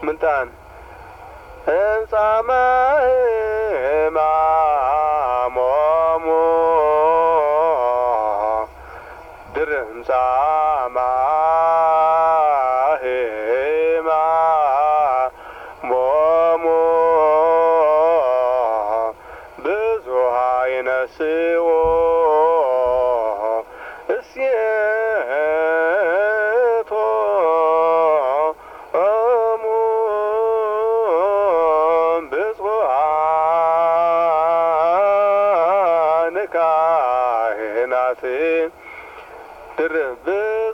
ምንጣን እንጻማህ ማሞሙ ድርምጻማህ ማሞሙ ብዙሃ ይነስኦ እስየቶ ብፁዓን ካህናት ድርብ